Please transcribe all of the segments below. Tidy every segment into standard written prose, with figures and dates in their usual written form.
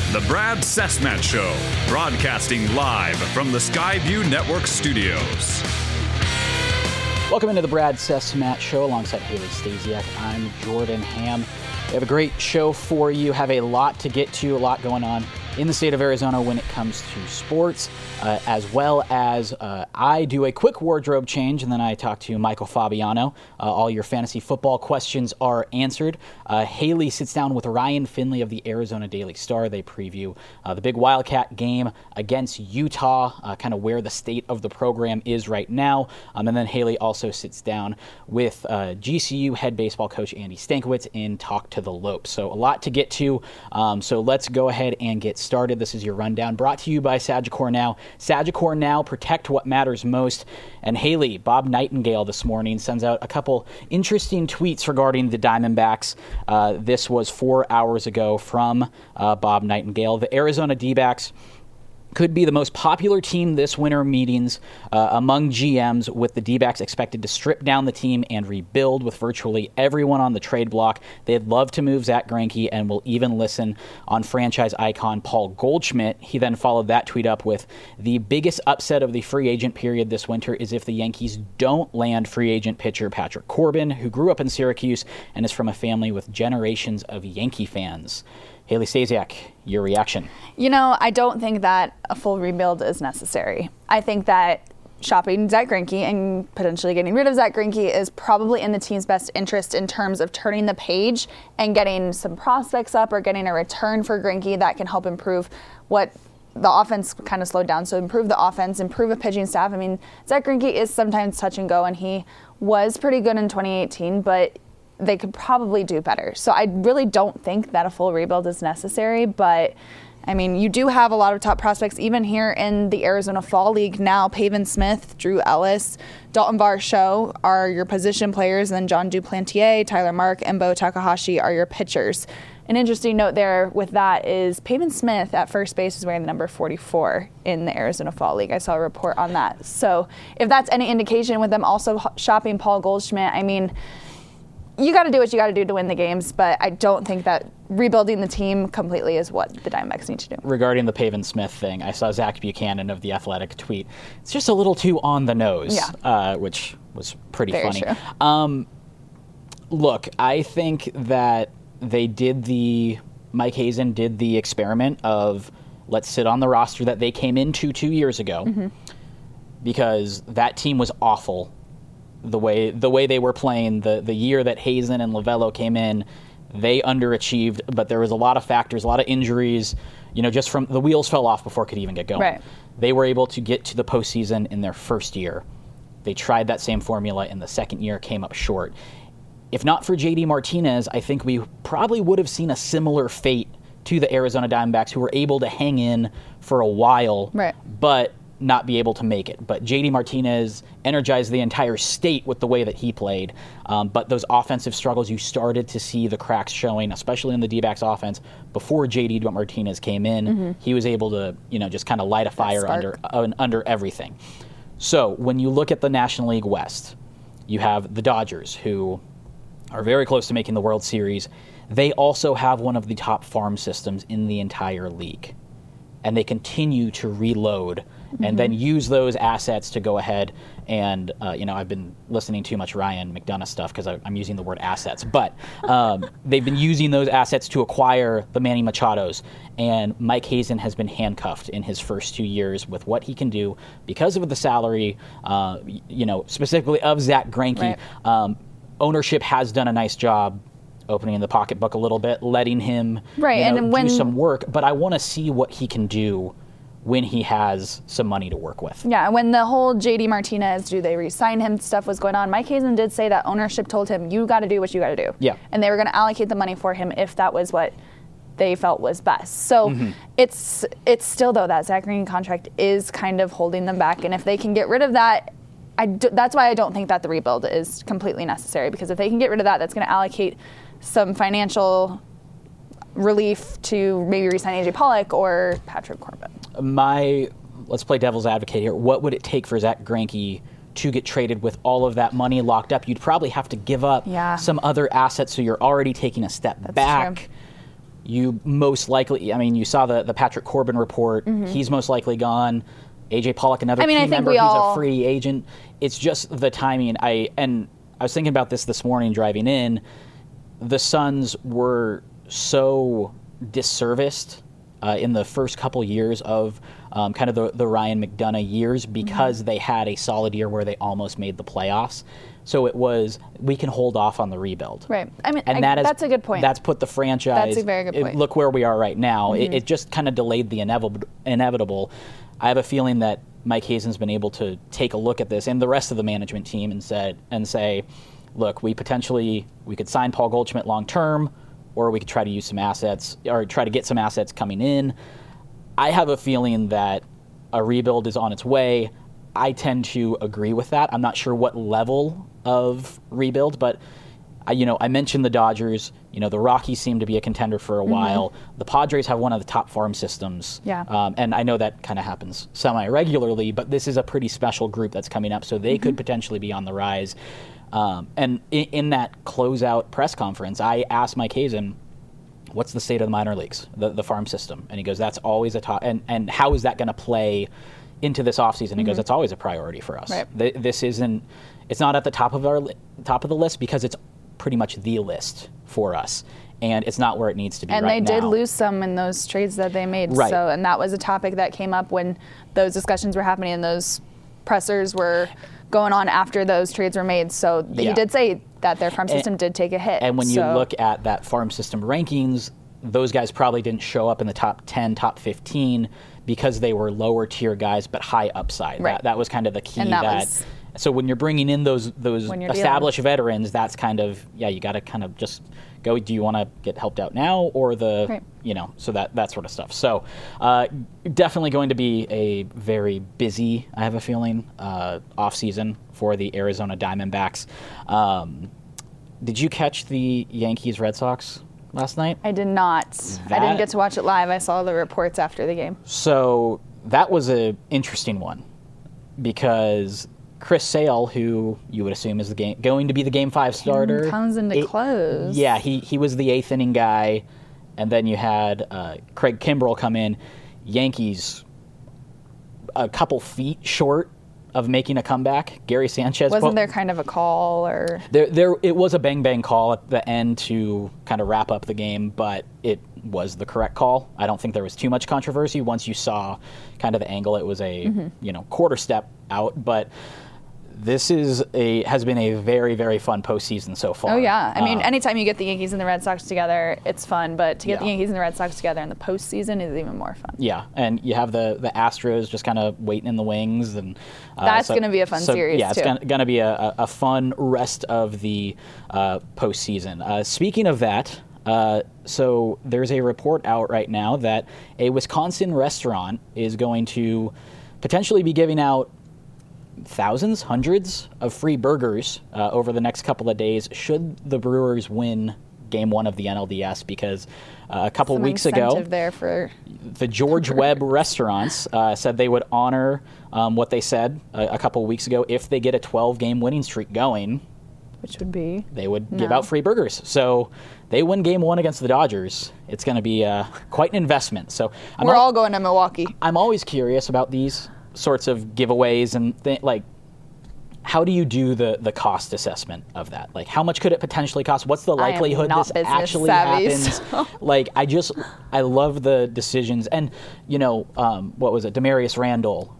The Brad Cessmat Show, broadcasting live from the Skyview Network studios. Welcome into the Brad Cessmat Show alongside Haley Stasiak. I'm Jordan Ham. We have a great show for you, have a lot to get to, a lot going on in the state of Arizona when it comes to sports, as well as I do a quick wardrobe change, and then I talk to Michael Fabiano. All your fantasy football questions are answered. Haley sits down with Ryan Finley of the Arizona Daily Star. They preview the big Wildcat game against Utah, kind of where the state of the program is right now. And then Haley also sits down with GCU head baseball coach Andy Stankiewicz in Talk to the Lopes. So a lot to get to. So let's go ahead and get started. This is your rundown brought to you by Sagicor Now. Sagicor Now, protect what matters most. And Haley, Bob Nightingale this morning sends out a couple interesting tweets regarding the Diamondbacks. This was 4 hours ago from Bob Nightingale. The Arizona D-backs could be the most popular team this winter meetings among GMs, with the D-backs expected to strip down the team and rebuild with virtually everyone on the trade block. They'd love to move Zach Greinke and will even listen on franchise icon Paul Goldschmidt. He then followed that tweet up with, the biggest upset of the free agent period this winter is if the Yankees don't land free agent pitcher Patrick Corbin, who grew up in Syracuse and is from a family with generations of Yankee fans. Haley Stasiak, your reaction? You know, I don't think that a full rebuild is necessary. I think that shopping Zach Greinke and potentially getting rid of Zach Greinke is probably in the team's best interest in terms of turning the page and getting some prospects up or getting a return for Greinke that can help improve what the offense kind of slowed down. So improve the offense, improve a pitching staff. I mean, Zach Greinke is sometimes touch and go, and he was pretty good in 2018, but they could probably do better. So I really don't think that a full rebuild is necessary, but I mean, you do have a lot of top prospects even here in the Arizona Fall League now. Pavin Smith, Drew Ellis, Dalton Varsho are your position players, and then John Duplantier, Tyler Mark, and Bo Takahashi are your pitchers. An interesting note there with that is Pavin Smith at first base is wearing the number 44 in the Arizona Fall League. I saw a report on that. So if that's any indication with them also shopping Paul Goldschmidt, I mean, you got to do what you got to do to win the games, but I don't think that rebuilding the team completely is what the Diamondbacks need to do. Regarding the Pavin Smith thing, I saw Zach Buchanan of The Athletic tweet, it's just a little too on the nose, which was pretty Very funny. True. Look, I think that Mike Hazen did the experiment of let's sit on the roster that they came into 2 years ago, because that team was awful. The way they were playing, the year that Hazen and Lovello came in, they underachieved, but there was a lot of factors, a lot of injuries, just from the wheels fell off before it could even get going. Right. They were able to get to the postseason in their first year. They tried that same formula in the second year, came up short. If not for JD Martinez, I think we probably would have seen a similar fate to the Arizona Diamondbacks, who were able to hang in for a while, right, but not be able to make it. But JD Martinez energized the entire state with the way that he played. But those offensive struggles, you started to see the cracks showing, especially in the D-backs offense. Before JD Martinez came in, he was able to, just kind of light a fire under everything. So when you look at the National League West, you have the Dodgers, who are very close to making the World Series. They also have one of the top farm systems in the entire league. And they continue to reload and then use those assets to go ahead and, I've been listening too much Ryan McDonough stuff because I'm using the word assets, but they've been using those assets to acquire the Manny Machados, and Mike Hazen has been handcuffed in his first 2 years with what he can do because of the salary, specifically of Zach Greinke. Right. Ownership has done a nice job opening the pocketbook a little bit, letting him do some work, but I want to see what he can do when he has some money to work with. Yeah, when the whole JD Martinez, do they re-sign him stuff was going on, Mike Hazen did say that ownership told him, you got to do what you got to do. Yeah. And they were going to allocate the money for him if that was what they felt was best. So it's still, though, that Zach Greinke contract is kind of holding them back. And if they can get rid of that, that's why I don't think that the rebuild is completely necessary, because if they can get rid of that, that's going to allocate some financial relief to maybe re-sign AJ Pollock or Patrick Corbin. Let's play devil's advocate here. What would it take for Zach Greinke to get traded with all of that money locked up? You'd probably have to give up some other assets, so you're already taking a step back. True. you most likely, I mean, you saw the Patrick Corbin report. He's most likely gone. AJ Pollock, another team member, he's a free agent. It's just the timing. I was thinking about this morning driving in. The Suns were so disserviced in the first couple years of kind of the Ryan McDonough years because they had a solid year where they almost made the playoffs. So it was, we can hold off on the rebuild. Right. I mean, that's a good point. That's put the franchise. That's a very good point. Look where we are right now. It just kind of delayed the inevitable. I have a feeling that Mike Hazen's been able to take a look at this and the rest of the management team and say, look, we could sign Paul Goldschmidt long term, or we could try to use some assets or try to get some assets coming in. I have a feeling that a rebuild is on its way. I tend to agree with that. I'm not sure what level of rebuild, but I mentioned the Dodgers. The Rockies seem to be a contender for a while. The Padres have one of the top farm systems. Yeah. And I know that kind of happens semi-regularly, but this is a pretty special group that's coming up, so they could potentially be on the rise. And in that closeout press conference, I asked Mike Hazen, what's the state of the minor leagues, the farm system? And he goes, that's always a top. And how is that going to play into this offseason? He goes, it's always a priority for us. Right. It's not at the top of the list because it's pretty much the list for us, and it's not where it needs to be. And right they now. did lose some in those trades that they made. Right. So, and that was a topic that came up when those discussions were happening and those pressers were going on after those trades were made. So he did say that their farm system did take a hit. And when you look at that farm system rankings, those guys probably didn't show up in the top 10, top 15 because they were lower tier guys but high upside. Right. That was kind of the key. And so when you're bringing in those established veterans, that's kind of, you got to kind of just go, do you want to get helped out now or so that sort of stuff. So definitely going to be a very busy, I have a feeling, offseason for the Arizona Diamondbacks. Did you catch the Yankees-Red Sox last night? I did not. I didn't get to watch it live. I saw the reports after the game. So that was an interesting one because Chris Sale, who you would assume is going to be the Game 5 starter. Townsend to close. Yeah, he was the eighth inning guy, and then you had Craig Kimbrell come in. Yankees a couple feet short of making a comeback. Gary Sanchez. Wasn't there kind of a call or? There it was a bang call at the end to kind of wrap up the game, but it was the correct call. I don't think there was too much controversy once you saw kind of the angle. It was a quarter step out, but this has been a very, very fun postseason so far. Oh, yeah. I mean, anytime you get the Yankees and the Red Sox together, it's fun. But to get the Yankees and the Red Sox together in the postseason is even more fun. Yeah, and you have the Astros just kind of waiting in the wings. And that's going to be a fun series, too. Yeah, it's going to be a fun rest of the postseason. Speaking of that, so there's a report out right now that a Wisconsin restaurant is going to potentially be giving out thousands, hundreds of free burgers over the next couple of days should the Brewers win Game 1 of the NLDS, because a couple weeks ago, the George Webb restaurants said they would honor what they said a couple weeks ago if they get a 12-game winning streak going. Which would be? They would give out free burgers. So they win Game 1 against the Dodgers. It's going to be quite an investment. So we're all going to Milwaukee. I'm always curious about these sorts of giveaways and how do you do the cost assessment of that? Like, how much could it potentially cost? What's the likelihood this actually happens? I love the decisions. And, what was it? Demarius Randall,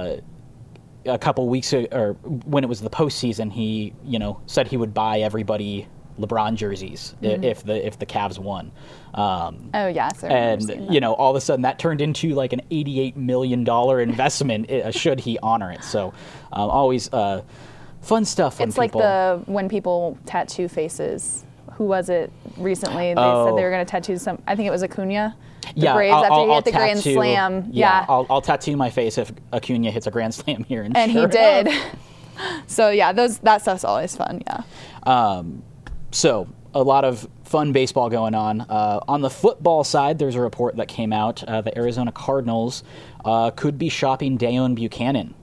a couple weeks ago, or when it was the postseason, he, said he would buy everybody LeBron jerseys if the Cavs won. And all of a sudden that turned into like an $88 million investment should he honor it. So always fun stuff. It's like when people tattoo faces. Who was it recently? They said they were going to tattoo some. I think it was Acuna. Braves after he hit the Grand Slam. Yeah, I'll tattoo my face if Acuna hits a Grand Slam here. And he did. So that stuff's always fun. Yeah. So a lot of fun baseball going on. On the football side, there's a report that came out. The Arizona Cardinals could be shopping Deone Bucannon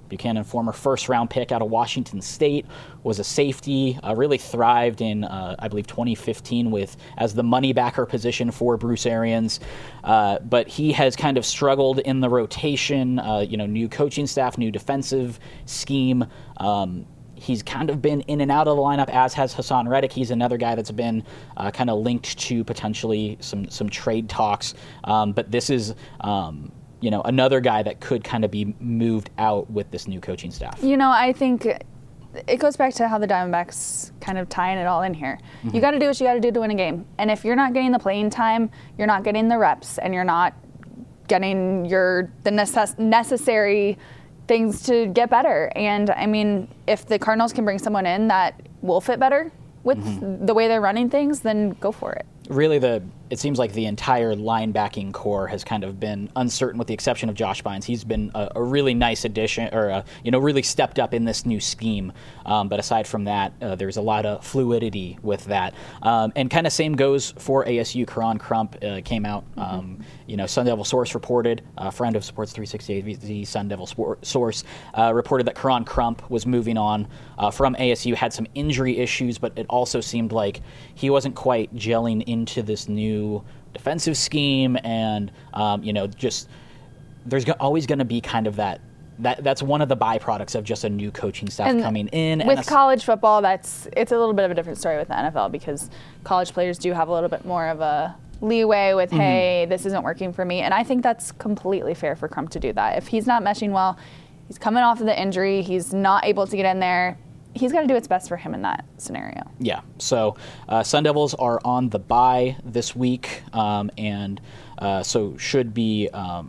Buchanan, former first-round pick out of Washington State, was a safety, really thrived in, I believe, 2015 as the money backer position for Bruce Arians. But he has kind of struggled in the rotation, new coaching staff, new defensive scheme. He's kind of been in and out of the lineup, as has Hassan Reddick. He's another guy that's been kind of linked to potentially some trade talks. But this is, another guy that could kind of be moved out with this new coaching staff. I think it goes back to how the Diamondbacks kind of tying it all in here. Mm-hmm. You got to do what you got to do to win a game. And if you're not getting the playing time, you're not getting the reps, and you're not getting the necessary things to get better. And I mean, if the Cardinals can bring someone in that will fit better with the way they're running things, then go for it. Really, it seems like the entire linebacking core has kind of been uncertain, with the exception of Josh Bynes. He's been a really nice addition, or really stepped up in this new scheme. But aside from that, there's a lot of fluidity with that. And kind of same goes for ASU. Karan Crump came out. Sun Devil Source reported, a friend of Sports 360, the Sun Devil Source, reported that Karan Crump was moving on from ASU, had some injury issues, but it also seemed like he wasn't quite gelling into this new defensive scheme, and just there's always going to be kind of that's one of the byproducts of just a new coaching staff coming in. With college football, it's a little bit of a different story with the NFL, because college players do have a little bit more of a leeway with, hey, this isn't working for me. And I think that's completely fair for Crump to do that. If he's not meshing well, he's coming off of the injury, he's not able to get in there, he's got to do what's best for him in that scenario. Yeah. So Sun Devils are on the bye this week, and so should be,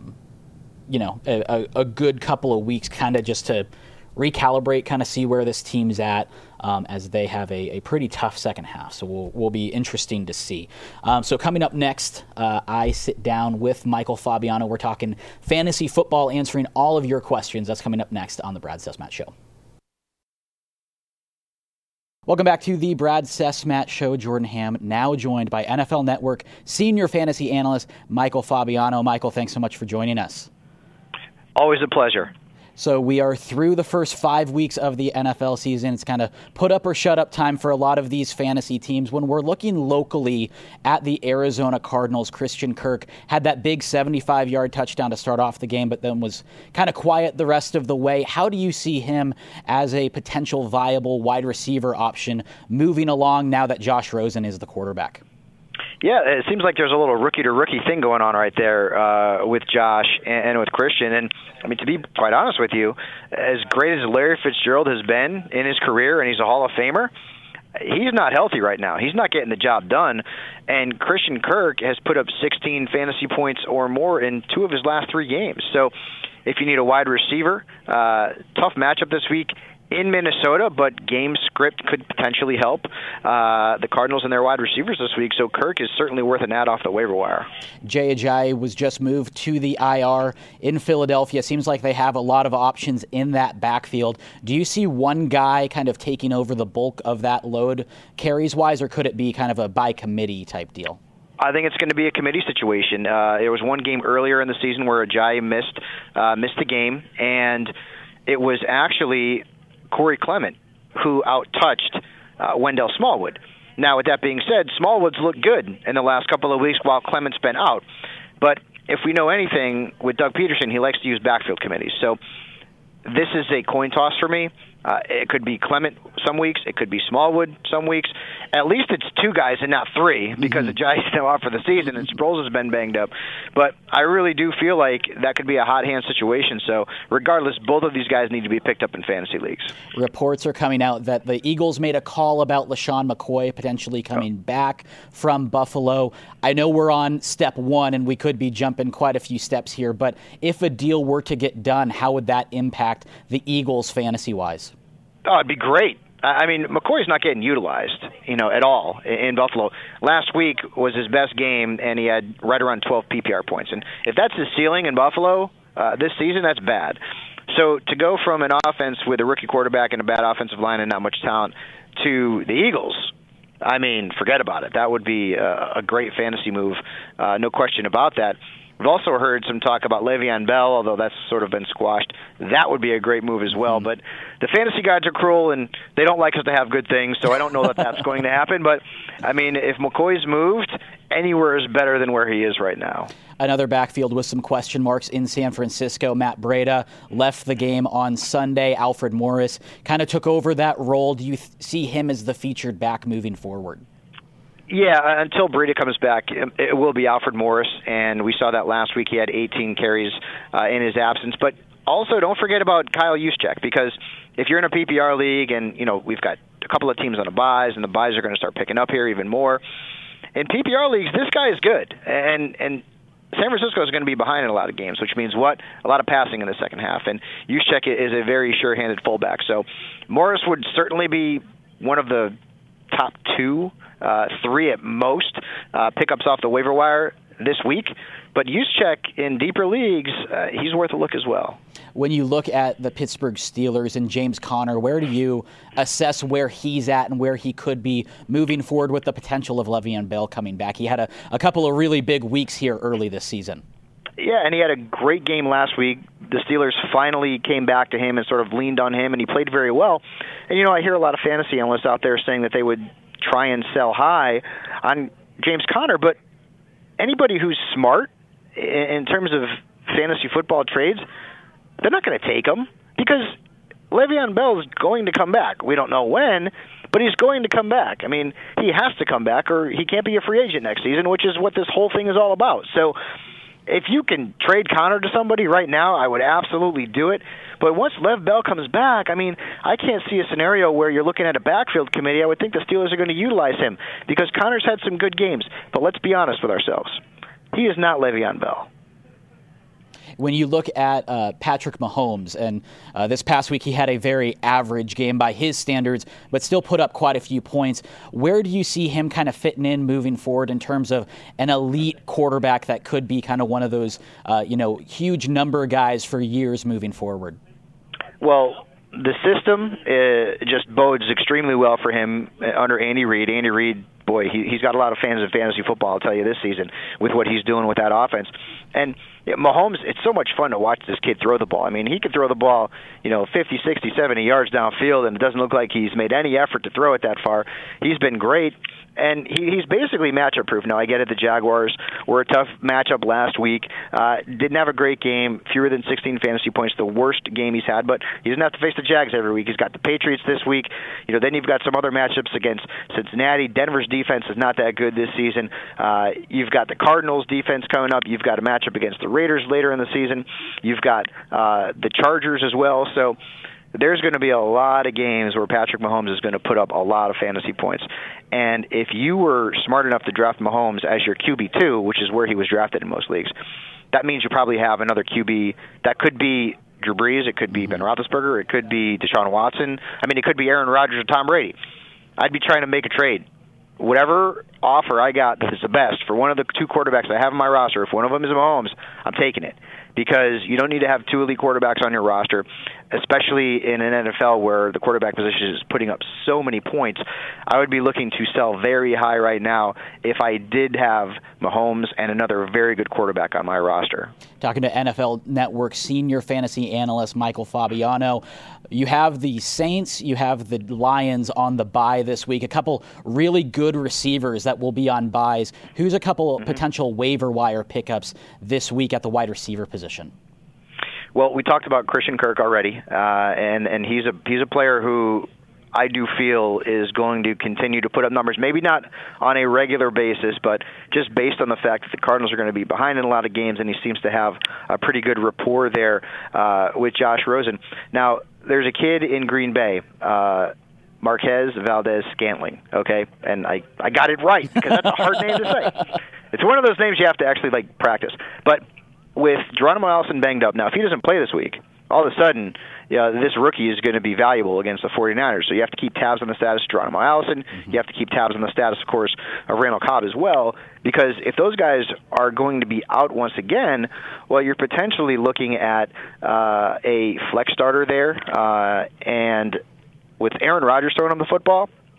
a good couple of weeks kind of just to recalibrate, kind of see where this team's at, as they have a pretty tough second half. So will be interesting to see. So coming up next, I sit down with Michael Fabiano. We're talking fantasy football, answering all of your questions. That's coming up next on the Brad Cessmat Show. Welcome back to the Brad Cessmat Show. Jordan Ham, now joined by NFL Network senior fantasy analyst Michael Fabiano. Michael, thanks so much for joining us. Always a pleasure. So we are through the first 5 weeks of the NFL season. It's kind of put up or shut up time for a lot of these fantasy teams. When we're looking locally at the Arizona Cardinals, Christian Kirk had that big 75-yard touchdown to start off the game, but then was kind of quiet the rest of the way. How do you see him as a potential viable wide receiver option moving along now that Josh Rosen is the quarterback? Yeah, it seems like there's a little rookie-to-rookie thing going on right there with Josh and with Christian. And, I mean, to be quite honest with you, as great as Larry Fitzgerald has been in his career, and he's a Hall of Famer, he's not healthy right now. He's not getting the job done. And Christian Kirk has put up 16 fantasy points or more in 2 of his last 3 games. So if you need a wide receiver, tough matchup this week in Minnesota, but game script could potentially help the Cardinals and their wide receivers this week. So Kirk is certainly worth an add off the waiver wire. Jay Ajayi was just moved to the IR in Philadelphia. Seems like they have a lot of options in that backfield. Do you see one guy kind of taking over the bulk of that load carries-wise, or could it be kind of a by committee type deal? I think it's going to be a committee situation. There was one game earlier in the season where Ajayi missed the game, and it was actually Corey Clement who out-touched Wendell Smallwood. Now, with that being said, Smallwood's looked good in the last couple of weeks while Clement's been out. But if we know anything with Doug Peterson, he likes to use backfield committees. So this is a coin toss for me. It could be Clement some weeks. It could be Smallwood some weeks. At least it's 2 guys and not 3 because Ajayi's now out for the season and Sproles has been banged up. But I really do feel like that could be a hot hand situation. So regardless, both of these guys need to be picked up in fantasy leagues. Reports are coming out that the Eagles made a call about LaShawn McCoy potentially coming back from Buffalo. I know we're on step 1 and we could be jumping quite a few steps here, but if a deal were to get done, how would that impact the Eagles fantasy-wise? Oh, it'd be great. I mean, McCoy's not getting utilized, at all in Buffalo. Last week was his best game, and he had right around 12 PPR points. And if that's his ceiling in Buffalo this season, that's bad. So to go from an offense with a rookie quarterback and a bad offensive line and not much talent to the Eagles, I mean, forget about it. That would be a great fantasy move, no question about that. We've also heard some talk about Le'Veon Bell, although that's sort of been squashed. That would be a great move as well. But the fantasy gods are cruel, and they don't like us to have good things, so I don't know that that's going to happen. But, I mean, if McCoy's moved, anywhere is better than where he is right now. Another backfield with some question marks in San Francisco. Matt Breida left the game on Sunday. Alfred Morris kind of took over that role. Do you see him as the featured back moving forward? Yeah, until Breida comes back, it will be Alfred Morris, and we saw that last week. He had 18 carries in his absence. But also, don't forget about Kyle Juszczyk, because if you're in a PPR league, and we've got a couple of teams on the buys, and the buys are going to start picking up here even more. In PPR leagues, this guy is good, and San Francisco is going to be behind in a lot of games, which means what? A lot of passing in the second half, and Juszczyk is a very sure-handed fullback. So Morris would certainly be one of the top 2, 3 at most pickups off the waiver wire this week. But Juszczyk in deeper leagues, he's worth a look as well. When you look at the Pittsburgh Steelers and James Conner, where do you assess where he's at and where he could be moving forward with the potential of Le'Veon Bell coming back? He had a couple of really big weeks here early this season. Yeah, and he had a great game last week. The Steelers finally came back to him and sort of leaned on him, and he played very well. And, I hear a lot of fantasy analysts out there saying that they would try and sell high on James Conner, but anybody who's smart in terms of fantasy football trades, they're not going to take him because Le'Veon Bell is going to come back. We don't know when, but he's going to come back. I mean, he has to come back or he can't be a free agent next season, which is what this whole thing is all about. So if you can trade Conner to somebody right now, I would absolutely do it. But once Lev Bell comes back, I mean, I can't see a scenario where you're looking at a backfield committee. I would think the Steelers are going to utilize him because Conner's had some good games. But let's be honest with ourselves. He is not Le'Veon Bell. When you look at Patrick Mahomes, and this past week he had a very average game by his standards, but still put up quite a few points, where do you see him kind of fitting in moving forward in terms of an elite quarterback that could be kind of one of those huge number guys for years moving forward? Well, the system just bodes extremely well for him under Andy Reid. Andy Reid, boy, he's got a lot of fans of fantasy football, I'll tell you, this season with what he's doing with that offense. And Mahomes, it's so much fun to watch this kid throw the ball. I mean, he could throw the ball, 50, 60, 70 yards downfield, and it doesn't look like he's made any effort to throw it that far. He's been great. And he's basically matchup-proof. Now, I get it, the Jaguars were a tough matchup last week. Didn't have a great game, fewer than 16 fantasy points, the worst game he's had. But he doesn't have to face the Jags every week. He's got the Patriots this week. Then you've got some other matchups against Cincinnati. Denver's defense is not that good this season. You've got the Cardinals' defense coming up. You've got a matchup against the Raiders later in the season. You've got the Chargers as well. So there's going to be a lot of games where Patrick Mahomes is going to put up a lot of fantasy points. And if you were smart enough to draft Mahomes as your QB2, which is where he was drafted in most leagues, that means you probably have another QB. That could be Drew Brees. It could be Ben Roethlisberger. It could be Deshaun Watson. I mean, it could be Aaron Rodgers or Tom Brady. I'd be trying to make a trade. Whatever offer I got that is the best for one of the 2 quarterbacks I have in my roster, if one of them is Mahomes, I'm taking it. Because you don't need to have 2 elite quarterbacks on your roster, especially in an NFL where the quarterback position is putting up so many points. I would be looking to sell very high right now if I did have Mahomes and another very good quarterback on my roster. Talking to NFL Network senior fantasy analyst Michael Fabiano. You have the Saints, you have the Lions on the bye this week, a couple really good receivers that will be on buys. Who's a couple potential waiver wire pickups this week at the wide receiver position? Well, we talked about Christian Kirk already, and he's a player who I do feel is going to continue to put up numbers, maybe not on a regular basis, but just based on the fact that the Cardinals are going to be behind in a lot of games, and he seems to have a pretty good rapport there with Josh Rosen. Now, there's a kid in Green Bay, Marquez Valdez-Scantling, okay? And I got it right, because that's a hard name to say. It's one of those names you have to actually, practice. But with Geronimo Allison banged up, now, if he doesn't play this week, all of a sudden, this rookie is going to be valuable against the 49ers. So you have to keep tabs on the status of Geronimo Allison. You have to keep tabs on the status, of course, of Randall Cobb as well, because if those guys are going to be out once again, well, you're potentially looking at a flex starter there. And with Aaron Rodgers throwing him the football,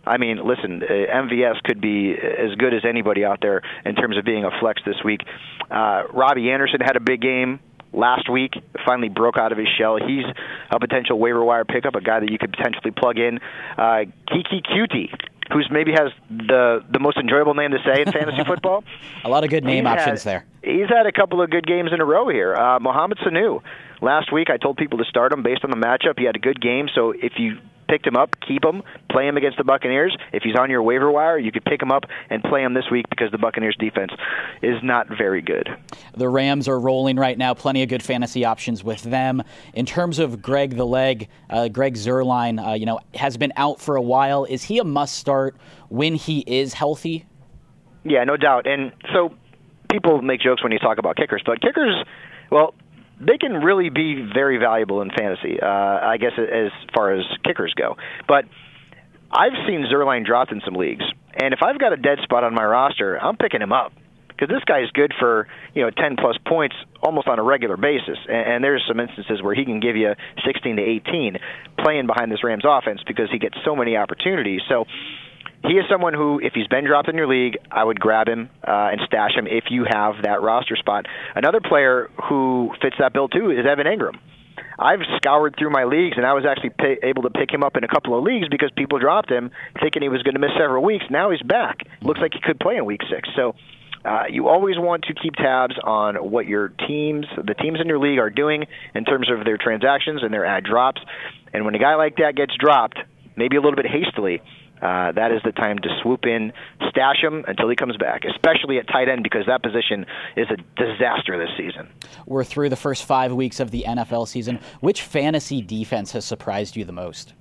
I mean, listen, MVS could be as good as anybody out there in terms of being a flex this week. Robbie Anderson had a big game last week, finally broke out of his shell. He's a potential waiver wire pickup, a guy that you could potentially plug in. Kiki Cutie, who's maybe has the most enjoyable name to say in fantasy football. A lot of good name options there. He's had a couple of good games in a row here. Mohamed Sanu, last week I told people to start him based on the matchup. He had a good game, so if you picked him up, keep him, play him against the Buccaneers. If he's on your waiver wire, you could pick him up and play him this week because the Buccaneers defense is not very good. The Rams are rolling right now. Plenty of good fantasy options with them. In terms of Greg the Leg, Greg Zuerlein, has been out for a while. Is he a must start when he is healthy? Yeah, no doubt. And so people make jokes when you talk about kickers, but kickers, well, they can really be very valuable in fantasy, I guess, as far as kickers go. But I've seen Zuerlein dropped in some leagues, and if I've got a dead spot on my roster, I'm picking him up because this guy is good for 10-plus points almost on a regular basis. And there's some instances where he can give you 16 to 18 playing behind this Rams offense because he gets so many opportunities. So he is someone who, if he's been dropped in your league, I would grab him and stash him if you have that roster spot. Another player who fits that bill, too, is Evan Engram. I've scoured through my leagues, and I was actually able to pick him up in a couple of leagues because people dropped him thinking he was going to miss several weeks. Now he's back. Looks like he could play in Week 6. So you always want to keep tabs on what the teams in your league are doing in terms of their transactions and their ad drops. And when a guy like that gets dropped, maybe a little bit hastily, that is the time to swoop in, stash him until he comes back, especially at tight end because that position is a disaster this season. We're through the first 5 weeks of the NFL season. Which fantasy defense has surprised you the most?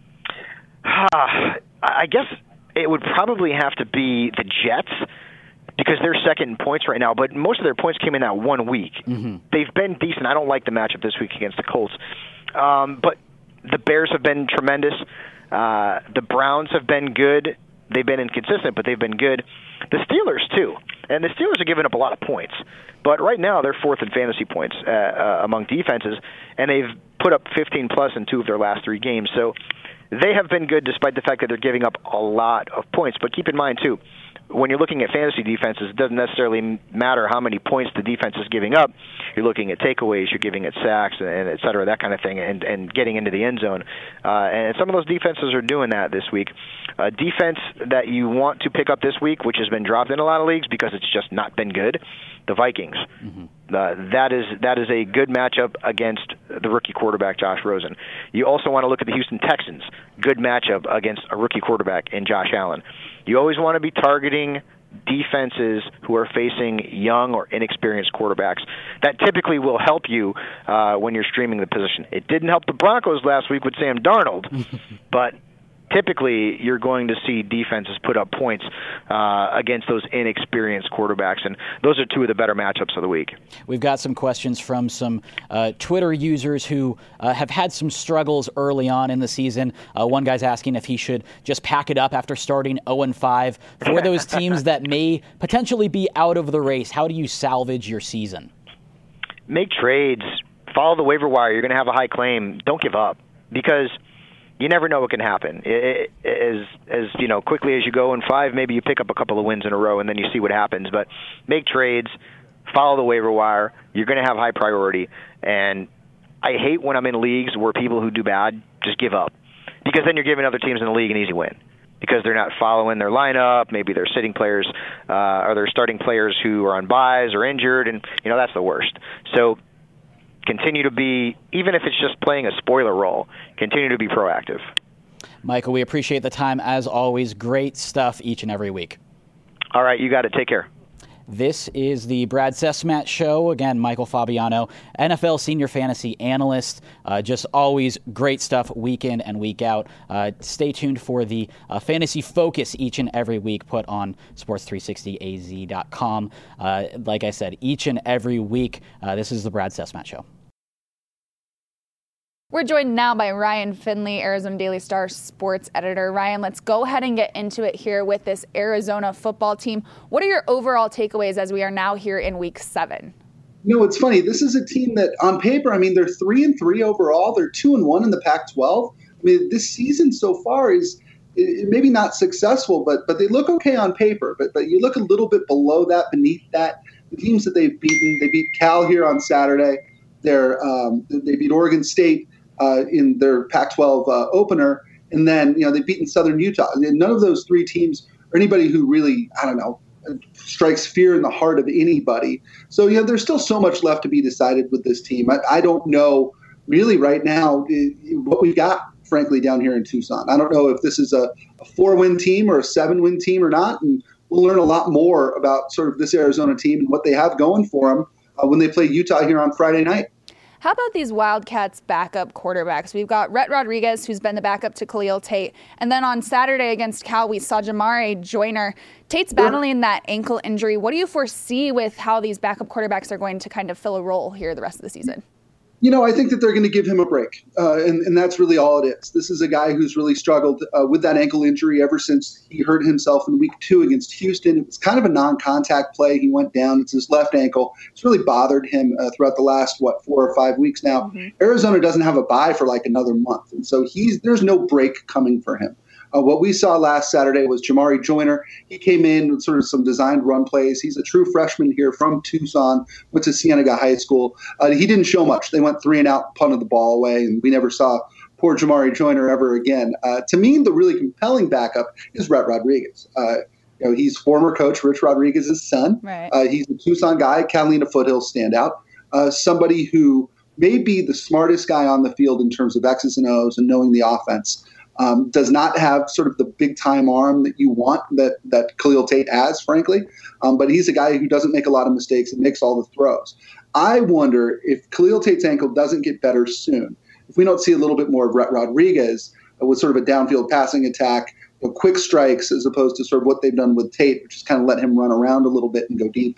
I guess it would probably have to be the Jets because they're second in points right now, but most of their points came in that 1 week. Mm-hmm. They've been decent. I don't like the matchup this week against the Colts. But the Bears have been tremendous. The Browns have been good. They've been inconsistent, but they've been good. The Steelers, too. And the Steelers are giving up a lot of points. But right now, they're fourth in fantasy points among defenses, and they've put up 15-plus in 2 of their last 3 games. So they have been good despite the fact that they're giving up a lot of points. But keep in mind, too, when you're looking at fantasy defenses, it doesn't necessarily matter how many points the defense is giving up. You're looking at takeaways, you're giving it sacks, and et cetera, that kind of thing, and getting into the end zone. And some of those defenses are doing that this week. A defense that you want to pick up this week, which has been dropped in a lot of leagues because it's just not been good, the Vikings. Mm-hmm. That is a good matchup against the rookie quarterback, Josh Rosen. You also want to look at the Houston Texans. Good matchup against a rookie quarterback in Josh Allen. You always want to be targeting defenses who are facing young or inexperienced quarterbacks. That typically will help you when you're streaming the position. It didn't help the Broncos last week with Sam Darnold, but typically you're going to see defenses put up points against those inexperienced quarterbacks, and those are 2 of the better matchups of the week. We've got some questions from some Twitter users who have had some struggles early on in the season. One guy's asking if he should just pack it up after starting 0-5. For those teams that may potentially be out of the race, how do you salvage your season? Make trades. Follow the waiver wire. You're going to have a high claim. Don't give up because you never know what can happen. As quickly as you go in 5, maybe you pick up a couple of wins in a row, and then you see what happens. But make trades, follow the waiver wire. You're going to have high priority. And I hate when I'm in leagues where people who do bad just give up, because then you're giving other teams in the league an easy win because they're not following their lineup. Maybe they're sitting players or they're starting players who are on buys or injured, and that's the worst. So continue to be, even if it's just playing a spoiler role, continue to be proactive. Michael, we appreciate the time as always. Great stuff each and every week. All right, you got it. Take care. This is the Brad Sesmat Show. Again, Michael Fabiano, NFL Senior Fantasy Analyst. Just always great stuff week in and week out. Stay tuned for the Fantasy Focus each and every week put on sports360az.com. Like I said, each and every week, this is the Brad Sesmat Show. We're joined now by Ryan Finley, Arizona Daily Star sports editor. Ryan, let's go ahead and get into it here with this Arizona football team. What are your overall takeaways as we are now here in Week 7? It's funny. This is a team that, on paper, they're 3-3 overall. They're 2-1 in the Pac-12. This season so far is maybe not successful, but they look okay on paper. But you look a little bit below that, beneath that. The teams that they've beaten, they beat Cal here on Saturday. They beat Oregon State in their Pac-12 opener, and then they've beaten Southern Utah. And none of those three teams are anybody who really, I don't know, strikes fear in the heart of anybody. So there's still so much left to be decided with this team. I don't know really right now what we got, frankly, down here in Tucson. I don't know if this is a 4-win team or a 7-win team or not, and we'll learn a lot more about sort of this Arizona team and what they have going for them when they play Utah here on Friday night. How about these Wildcats backup quarterbacks? We've got Rhett Rodriguez, who's been the backup to Khalil Tate. And then on Saturday against Cal, we saw Jamari Joyner. Tate's battling that ankle injury. What do you foresee with how these backup quarterbacks are going to kind of fill a role here the rest of the season? I think that they're going to give him a break, and that's really all it is. This is a guy who's really struggled with that ankle injury ever since he hurt himself in week 2 against Houston. It was kind of a non-contact play. He went down. It's his left ankle. It's really bothered him throughout the last, 4 or 5 weeks now. Mm-hmm. Arizona doesn't have a bye for like another month, and so there's no break coming for him. What we saw last Saturday was Jamari Joyner. He came in with sort of some designed run plays. He's a true freshman here from Tucson, went to Cienega High School. He didn't show much. They went 3 and out, punted the ball away, and we never saw poor Jamari Joyner ever again. To me, the really compelling backup is Rhett Rodriguez. He's former coach Rich Rodriguez's son. Right. He's a Tucson guy, Catalina Foothills standout, somebody who may be the smartest guy on the field in terms of X's and O's and knowing the offense. Does not have sort of the big-time arm that you want that Khalil Tate has, frankly. But he's a guy who doesn't make a lot of mistakes and makes all the throws. I wonder if Khalil Tate's ankle doesn't get better soon, if we don't see a little bit more of Rhett Rodriguez with sort of a downfield passing attack, quick strikes, as opposed to sort of what they've done with Tate, which is kind of let him run around a little bit and go deep.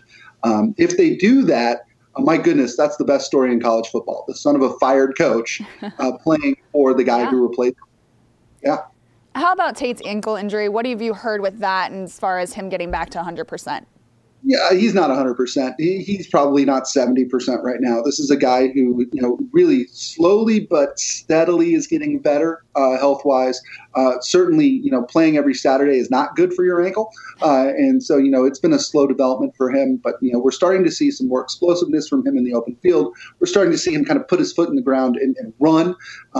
If they do that, my goodness, that's the best story in college football. The son of a fired coach playing for the guy who replaced him. Yeah. How about Tate's ankle injury? What have you heard with that as far as him getting back to 100%? Yeah, he's not 100%. He's probably not 70% right now. This is a guy who, really slowly but steadily is getting better health-wise. Certainly, playing every Saturday is not good for your ankle. And so, it's been a slow development for him. But, we're starting to see some more explosiveness from him in the open field. We're starting to see him kind of put his foot in the ground and run.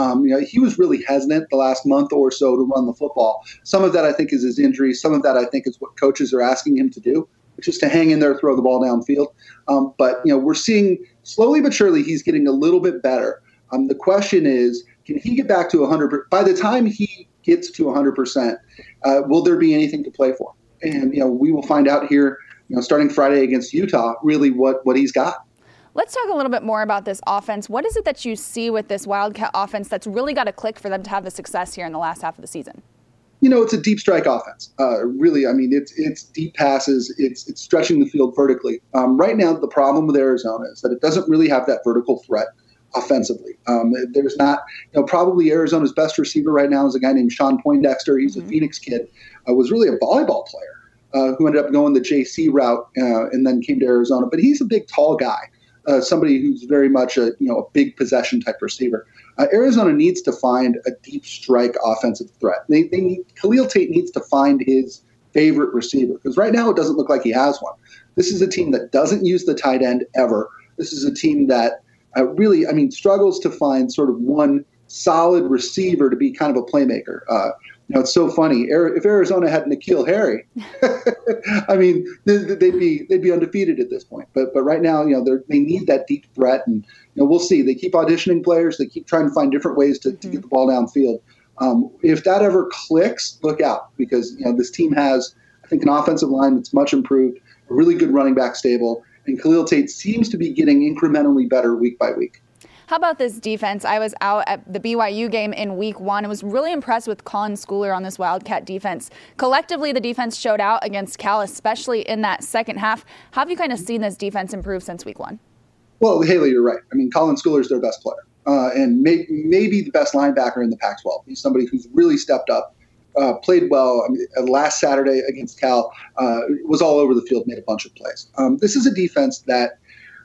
He was really hesitant the last month or so to run the football. Some of that, I think, is his injury. Some of that, I think, is what coaches are asking him to do, which is to hang in there, throw the ball downfield. But we're seeing slowly but surely he's getting a little bit better. The question is, can he get back to 100%? By the time he gets to 100%, will there be anything to play for? And we will find out here, starting Friday against Utah, really what he's got. Let's talk a little bit more about this offense. What is it that you see with this Wildcat offense that's really got to click for them to have the success here in the last half of the season? It's a deep strike offense. Really, I mean, it's deep passes. It's stretching the field vertically. Right now, the problem with Arizona is that it doesn't really have that vertical threat offensively. There's not, probably Arizona's best receiver right now is a guy named Sean Poindexter. He's a Phoenix kid, was really a volleyball player who ended up going the JC route and then came to Arizona. But he's a big, tall guy. Somebody who's very much a big possession type receiver. Arizona needs to find a deep strike offensive threat. Khalil Tate needs to find his favorite receiver, because right now it doesn't look like he has one. This is a team that doesn't use the tight end ever. This is a team that really, struggles to find sort of one solid receiver to be kind of a playmaker. It's so funny. If Arizona had N'Keal Harry, they'd be undefeated at this point. But right now, they need that deep threat, and we'll see. They keep auditioning players. They keep trying to find different ways to get the ball downfield. If that ever clicks, look out, because this team has, I think, an offensive line that's much improved, a really good running back stable, and Khalil Tate seems to be getting incrementally better week by week. How about this defense? I was out at the BYU game in week 1 and was really impressed with Colin Schooler on this Wildcat defense. Collectively, the defense showed out against Cal, especially in that second half. How have you kind of seen this defense improve since week 1? Well, Haley, you're right. Colin Schooler is their best player and maybe the best linebacker in the Pac-12. He's somebody who's really stepped up, played well. Last Saturday against Cal, was all over the field, made a bunch of plays. This is a defense that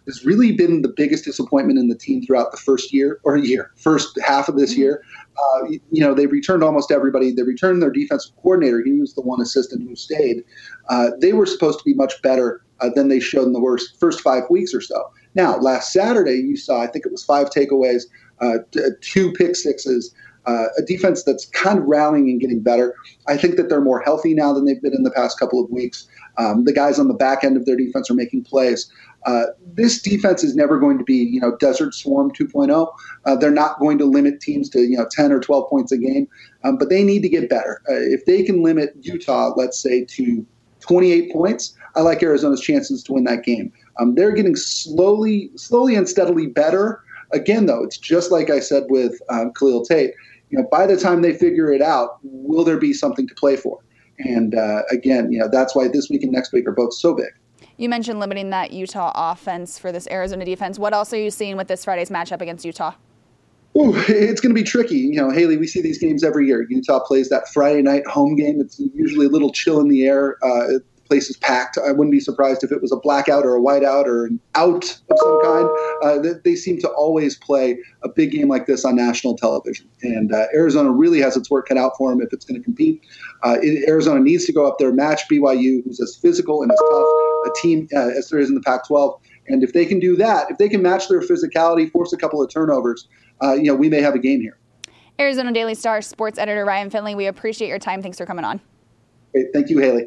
has really been the biggest disappointment in the team throughout the first half of this year. They returned almost everybody. They returned their defensive coordinator. He was the one assistant who stayed. They were supposed to be much better than they showed in the first 5 weeks or so. Now, last Saturday, you saw, I think it was 5 takeaways, 2 pick sixes, a defense that's kind of rallying and getting better. I think that they're more healthy now than they've been in the past couple of weeks. The guys on the back end of their defense are making plays. This defense is never going to be, Desert Swarm 2.0. They're not going to limit teams to, 10 or 12 points a game, but they need to get better. If they can limit Utah, let's say, to 28 points, I like Arizona's chances to win that game. They're getting slowly and steadily better. Again, though, it's just like I said with Khalil Tate. By the time they figure it out, will there be something to play for? And again, that's why this week and next week are both so big. You mentioned limiting that Utah offense for this Arizona defense. What else are you seeing with this Friday's matchup against Utah? Ooh, it's going to be tricky. Haley, we see these games every year. Utah plays that Friday night home game. It's usually a little chill in the air. The place is packed. I wouldn't be surprised if it was a blackout or a whiteout or an out of some kind. They seem to always play a big game like this on national television. And Arizona really has its work cut out for them if it's going to compete. Arizona needs to go up there, match BYU, who's as physical and as tough a team as there is in the Pac-12. And if they can do that, if they can match their physicality, force a couple of turnovers, we may have a game here. Arizona Daily Star sports editor Ryan Finley, we appreciate your time. Thanks for coming on. Great. Thank you, Haley.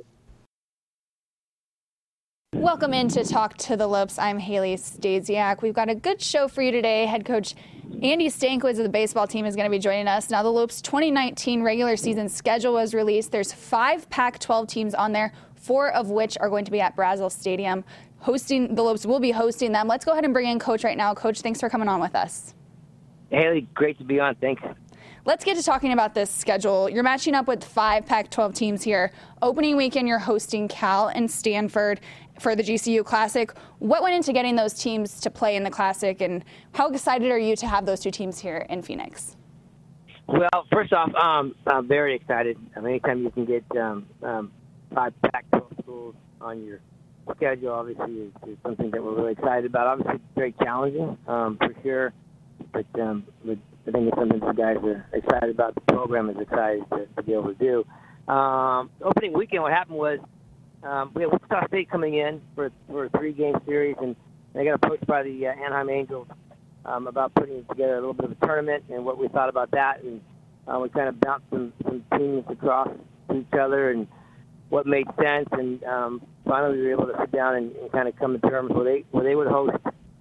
Welcome in to Talk to the Lopes. I'm Haley Stasiak. We've got a good show for you today. Head coach Andy Stankiewicz of the baseball team is going to be joining us. Now, the Lopes 2019 regular season schedule was released. There's 5 Pac-12 teams on there, 4 of which are going to be at Brazos Stadium. The Lopes will be hosting them. Let's go ahead and bring in Coach right now. Coach, thanks for coming on with us. Haley, great to be on. Thanks. Let's get to talking about this schedule. You're matching up with 5 Pac-12 teams here. Opening weekend, you're hosting Cal and Stanford for the GCU Classic. What went into getting those teams to play in the Classic, and how excited are you to have those 2 teams here in Phoenix? Well, first off, I'm very excited. Anytime you can get 5 Pac-12 schools on your schedule, obviously, is something that we're really excited about. Obviously, it's very challenging, for sure, but I think it's something the guys are excited about. The program is excited to be able to do. Opening weekend, what happened was we had Wichita State coming in for a 3-game series, and they got approached by the Anaheim Angels about putting together a little bit of a tournament and what we thought about that. And we kind of bounced some teams across to each other and what made sense. And finally, we were able to sit down and kind of come to terms where they would host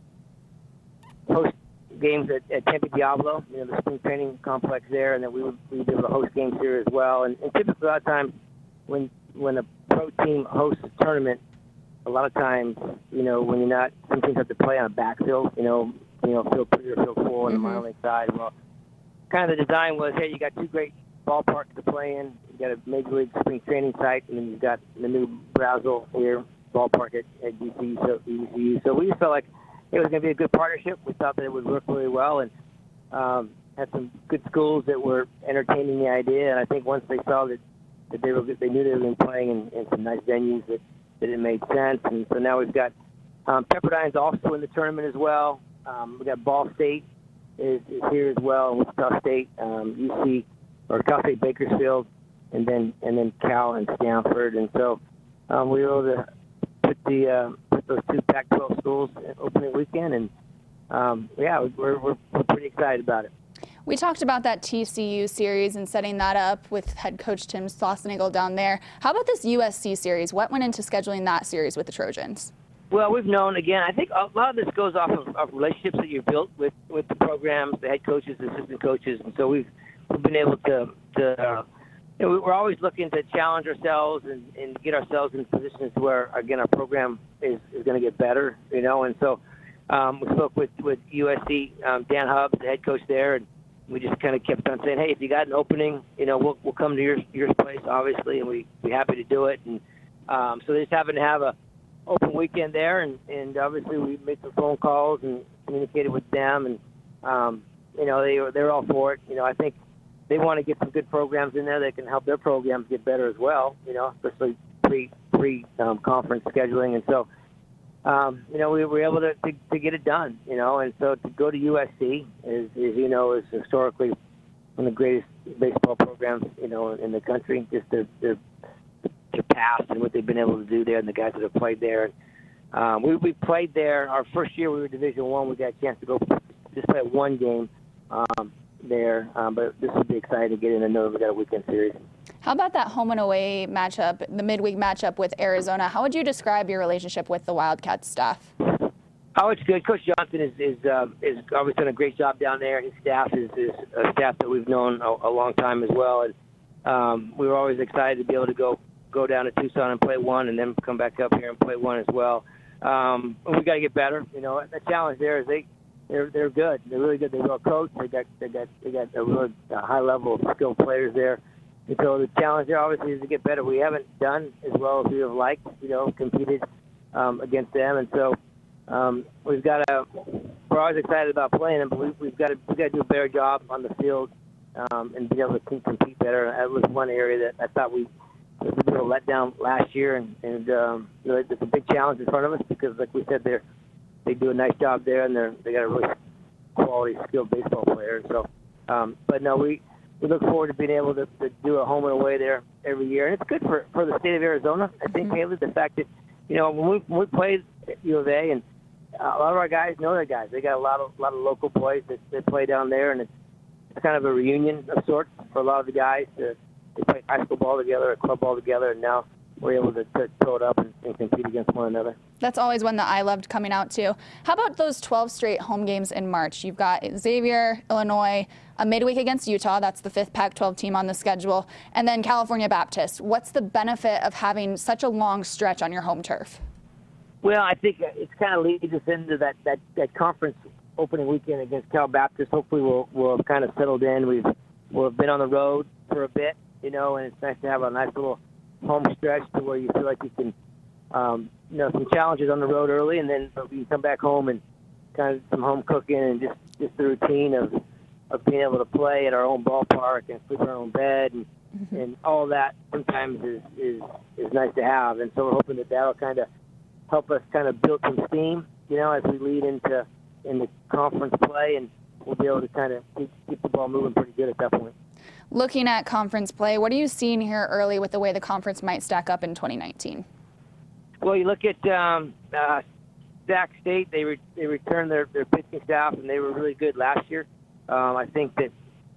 games at Tempe Diablo, the spring training complex there, and then we'd be able to host games here as well. And typically, a lot of times, when a pro team hosts a tournament, a lot of times, when you're not, some teams have to play on a backfield, field 3 or field 4 on the minor league side. Well, kind of the design was, hey, you got 2 great ballparks to play in. You got a major league spring training site, and then you've got the new Brazos here ballpark at GCU. So we just felt like it was going to be a good partnership. We thought that it would work really well, and had some good schools that were entertaining the idea. And I think once they saw that they knew they were going to be playing in some nice venues that it made sense. And so now we've got Pepperdine's also in the tournament as well. We got Ball State is here as well, and Wichita State, UC or Cal State Bakersfield, and then Cal and Stanford. And so we were able to put those 2 Pac-12 schools opening weekend, and we're pretty excited about it. We talked about that TCU series and setting that up with head coach Tim Slossenagel down there. How about this USC series? What went into scheduling that series with the Trojans? Well, we've known, again, I think a lot of this goes off of relationships that you've built with the programs, the head coaches, the assistant coaches, and so we've been able to we're always looking to challenge ourselves and get ourselves in positions where, again, our program is going to get better, and so we spoke with USC, Dan Hubbs, the head coach there, and we just kind of kept on saying, hey, if you got an opening, we'll come to your place, obviously, and we'd be happy to do it. And so they just happened to have a open weekend there, and obviously we made some phone calls and communicated with them, and they're all for it. I think they want to get some good programs in there that can help their programs get better as well, especially pre-conference scheduling. And so we were able to get it done, and so to go to USC is historically one of the greatest baseball programs, in the country, just their past and what they've been able to do there and the guys that have played there. We played there our first year we were Division I. We got a chance to go just play one game there, but this will be exciting to get in. I know we got a weekend series. How about that home and away matchup, the midweek matchup with Arizona? How would you describe your relationship with the Wildcats staff? Oh, it's good. Coach Johnson is obviously done a great job down there. His staff is a staff that we've known a long time as well, and we were always excited to be able to go down to Tucson and play one, and then come back up here and play one as well. We got to get better. The challenge there is they're good. They're really good. They're well coached. They got a really high level of skilled players there. And so the challenge there obviously is to get better. We haven't done as well as we have liked, competed against them, and so we've got to. We're always excited about playing them, but we've got to do a better job on the field and be able to compete better. That was one area that I thought we were a little let down last year, and it's a big challenge in front of us because, like we said, they do a nice job there, and they got a really quality, skilled baseball player. So, but no, we look forward to being able to do a home and away there every year, and it's good for the state of Arizona. I think, Haley, the fact that when we played at U of A, and a lot of our guys know their guys. They got a lot of local boys that play down there, and it's kind of a reunion of sorts for a lot of the guys. They play high school ball together, or club ball together, and now we're able to throw it up and compete against one another. That's always one that I loved coming out to. How about those 12 straight home games in March? You've got Xavier, Illinois, a midweek against Utah. That's the 5th Pac-12 team on the schedule. And then California Baptist. What's the benefit of having such a long stretch on your home turf? Well, I think it's kind of leads us into that conference opening weekend against Cal Baptist. Hopefully we'll have kind of settled in. We'll have been on the road for a bit, and it's nice to have a nice little home stretch to where you feel like you can, some challenges on the road early, and then you come back home and kind of some home cooking and just the routine of being able to play at our own ballpark and sleep in our own bed and all that sometimes is nice to have. And so we're hoping that that'll kind of help us kind of build some steam, as we lead into conference play, and we'll be able to kind of keep the ball moving pretty good at that point. Looking at conference play, what are you seeing here early with the way the conference might stack up in 2019? Well, you look at Sac State. They returned their pitching staff, and they were really good last year. I think they're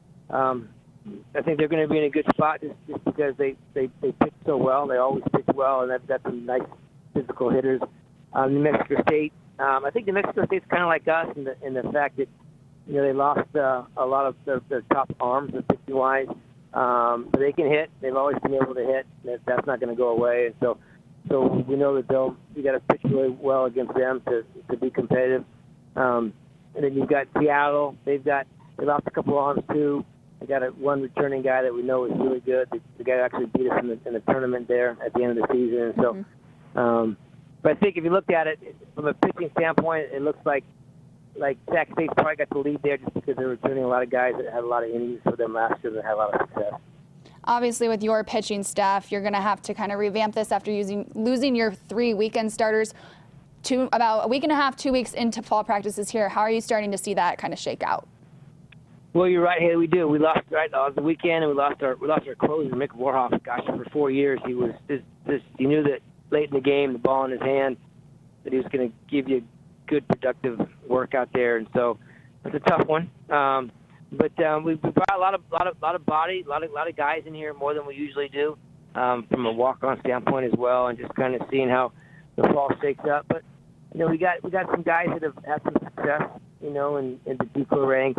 going to be in a good spot just because they pitch so well. They always pitch well, and they've got some nice physical hitters. New Mexico State. I think New Mexico State's kind of like us in the fact that they lost a lot of their top arms, pitching wise, but they can hit. They've always been able to hit. That's not going to go away, and so we know that you got to pitch really well against them to be competitive. And then you've got Seattle. They lost a couple arms too. They got one returning guy that we know is really good. The guy actually beat us in the tournament there at the end of the season. And so, but I think if you looked at it from a pitching standpoint, it looks like Sac State probably got the lead there just because they're returning a lot of guys that had a lot of innings for them last year that had a lot of success. Obviously, with your pitching staff, you're going to have to kind of revamp this after losing your 3 weekend starters about a week and a half, 2 weeks into fall practices here. How are you starting to see that kind of shake out? Well, you're right, Haley. We do. We lost the weekend, and we lost our closer, Mick Warhoff. Gosh, for 4 years, he was he knew that late in the game, the ball in his hand, that he was going to give you good, productive work out there, and so it's a tough one. But we brought a lot of body, a lot of guys in here, more than we usually do, from a walk-on standpoint as well, and just kind of seeing how the fall shakes up. But we got some guys that have had some success, in the JUCO ranks,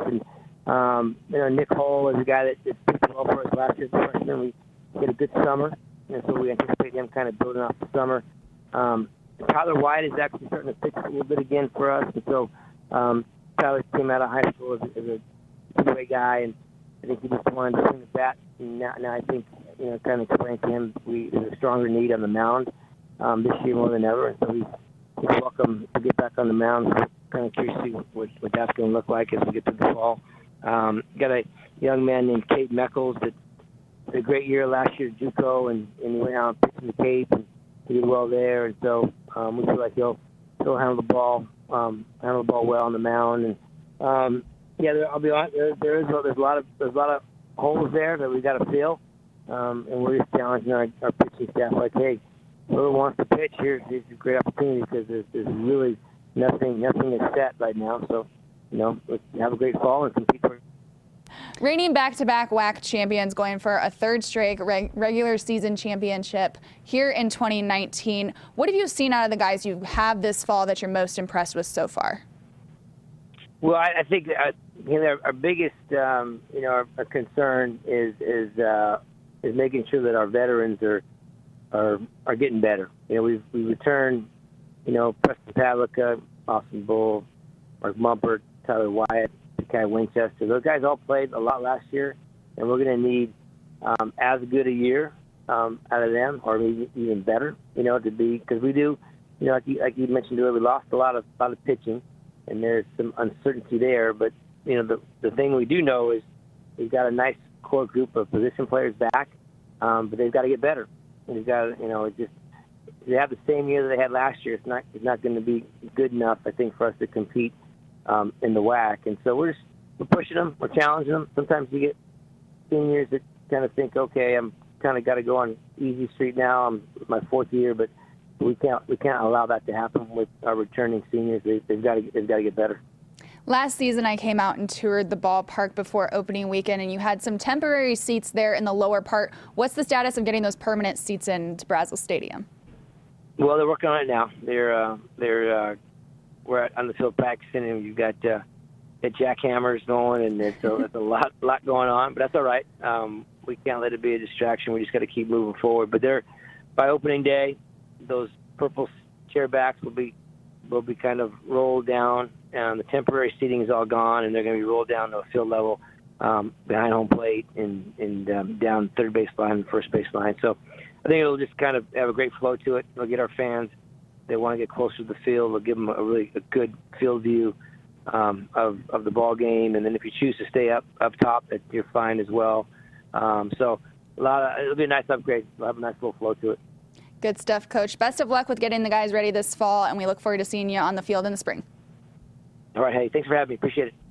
and Nick Hull is a guy that did pretty well for us last year as a freshman. We had a good summer, and so we anticipate him kind of building off the summer. Tyler White is actually starting to pitch a little bit again for us, and so Tyler came out of high school as a two-way guy, and I think he just wanted to swing the bat. And now I think, kind of explained to him there's a stronger need on the mound this year more than ever, and so he's welcome to get back on the mound. So kind of curious to see what that's going to look like as we get to the fall. Got a young man named Cade Meckles that had a great year last year at JUCO, and he went out and pitched in the Cape, and he did well there, and so we feel like he'll He'll handle the ball well on the mound, and I'll be honest. There's a lot of holes there that we got to fill, and we're just challenging our pitching staff. Like, hey, whoever wants to pitch, here's a great opportunity because there's really nothing is set right now. So, let's have a great fall and compete for it. Reigning back-to-back WAC champions, going for a third straight regular season championship here in 2019. What have you seen out of the guys you have this fall that you're most impressed with so far? Well, I think our biggest our concern is making sure that our veterans are getting better. We returned Preston Pavlica, Austin Bull, Mark Mumpert, Tyler Wyatt, Kai Winchester. Those guys all played a lot last year, and we're going to need as good a year out of them, or maybe even better. To be, because we do, like you mentioned earlier, we lost a lot of pitching, and there's some uncertainty there. But the thing we do know is we've got a nice core group of position players back, but they've got to get better. And they've got to, they have the same year that they had last year. It's not going to be good enough, I think, for us to compete in the WAC. And so we're pushing them, we're challenging them. Sometimes you get seniors that kind of think, okay, I'm kind of got to go on easy street now. I'm my fourth year, but we can't allow that to happen with our returning seniors. They've got to get better. Last season, I came out and toured the ballpark before opening weekend, and you had some temporary seats there in the lower part. What's the status of getting those permanent seats into Brazos Stadium? Well, they're working on it now. We're on the field practicing, and you've got jackhammers going, and it's a lot going on, but that's all right. We can't let it be a distraction. We just got to keep moving forward. But by opening day, those purple chair backs will be kind of rolled down, and the temporary seating is all gone, and they're going to be rolled down to a field level behind home plate and down third base line and first base line. So I think it'll just kind of have a great flow to it. It'll get our fans. They want to get closer to the field. It'll give them a good field view of the ball game. And then if you choose to stay up top, you're fine as well. So it'll be a nice upgrade. We'll have a nice little flow to it. Good stuff, Coach. Best of luck with getting the guys ready this fall, and we look forward to seeing you on the field in the spring. All right. Hey, thanks for having me. Appreciate it.